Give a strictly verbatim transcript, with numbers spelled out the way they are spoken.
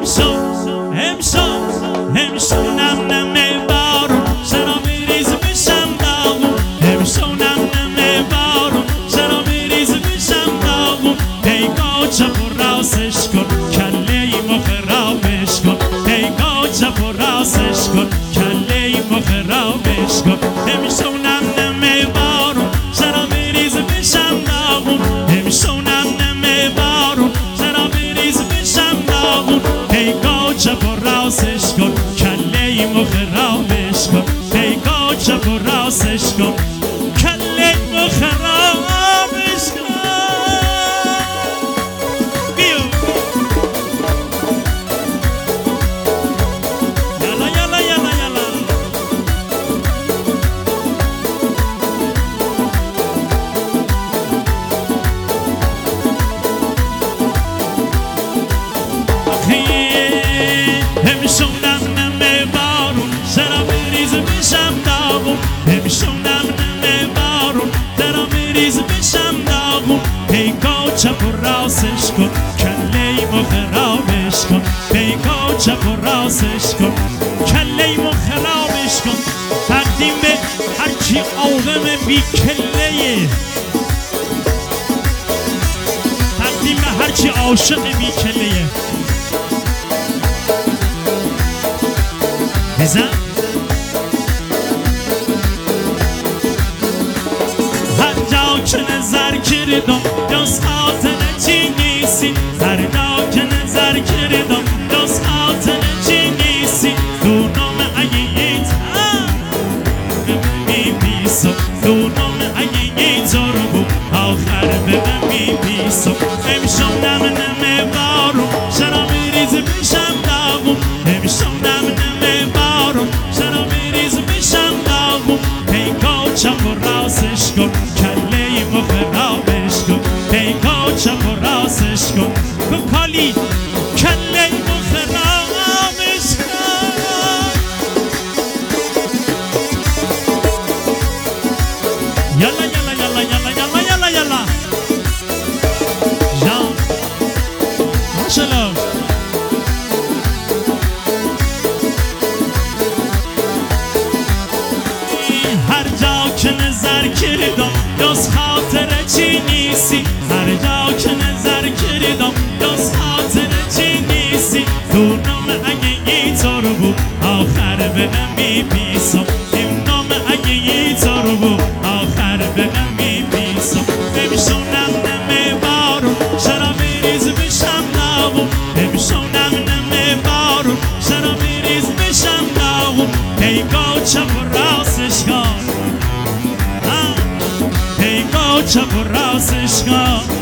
امشو امشو امشو نم نم بارون چرا میریز بشم داغون امشو نم نم بارون چرا میریز بشم داغون پیگاه چپ و راستش کن کله مخ خرابش کن پیگاه چپ و راستش کن کله مخ خرابش کن امشو نم نم بارون چرا میریز بشم داغون امشو نم نم بارون چرا میریز بشم داغون پیگاه چپ و راستش کن کله مخ خرابش کن پیگاه چپ و راستش کن کله مخ خرابش کن بیو یالا یالا یالا یالا امشو نم نم بارون چرا میریز بشم داغون امشو نم نم بارون چرا میریز بشم داغون پیگاه چپ و راستش کن کله مخ خرابش کن پیگاه چپ و راستش کن کله مخ خرابش کن تقدیم به هرچی آدم بی کله تقدیم به هرچی عاشق بی کله بزن هر جا که نظر کردم جز خاطر چی نیستی هر جا که نظر کردم جز خاطر چی نیستی دونم اگه یه تا میبیسم دونم اگه یه تا رو بود آخر به من میبیسم امشو نم نم بارون چرا میریز بشم داغون امشو نم نم بارون چرا میریز بشم داغون پیگاه چپ و راستش کن کله مخ خرابش کن پیگاه چپ و راستش کن بکالی کله مخ خرابش کن یالا یالا یالا یالا یالا یالا یالا جان ماشالله هر جا که نظر کردم جز خاطر چی نیستی هر جا که نظر کردم جز خاطر چی نیستی دونم اگه یه تا رو بود آخر به من میبیسم دونم اگه یه تا رو بود آخر به من میبیسم امشو نم نم بارون چرا میریز بشم داغون امشو نم نم بارون چرا میریز بشم داغون پیگاه چپ و راستش کن پیگاه چپ و راستش کن